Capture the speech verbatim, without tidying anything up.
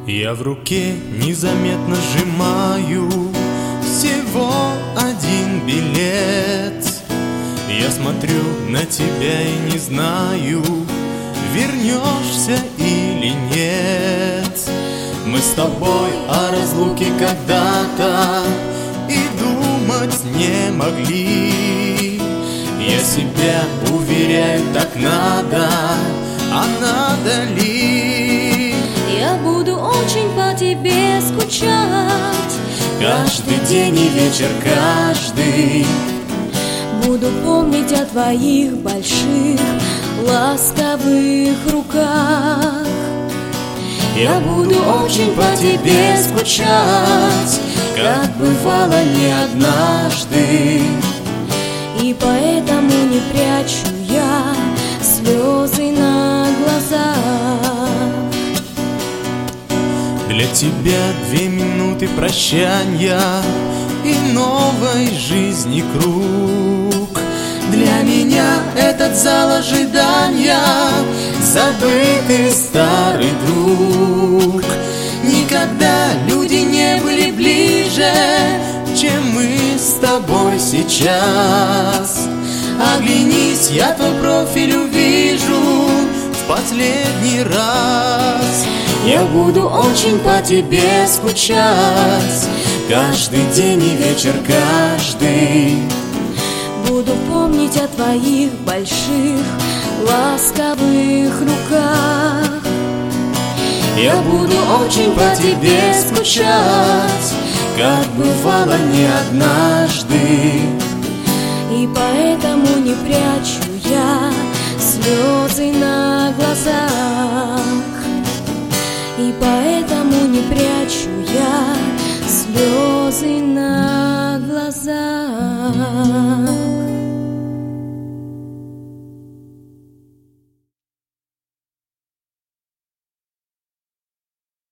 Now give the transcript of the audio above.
Я в руке незаметно сжимаю всего один билет. Я смотрю на тебя и не знаю, вернешься или нет. Мы с тобой о разлуке когда-то и думать не могли. Я себя уверяю, так надо, а надо ли? Я буду очень по тебе скучать Каждый день и вечер, каждый. Буду помнить о твоих больших ласковых руках. Я буду очень по тебе скучать, как бывало не однажды. И поэтому не прячу я слезы на глазах. Для тебя две минуты прощания и новой жизни круг. Для меня этот зал ожидания забытый старый друг. Никогда люди не были ближе, чем мы с тобой сейчас. Оглянись, я твой профиль увижу в последний раз. Я буду очень по тебе скучать каждый день и вечер, каждый. Буду помнить о твоих больших ласковых руках. Я буду очень по тебе скучать, как бывало не однажды. И поэтому не прячу я слезы на глазах. И поэтому не прячу я слезы на глазах.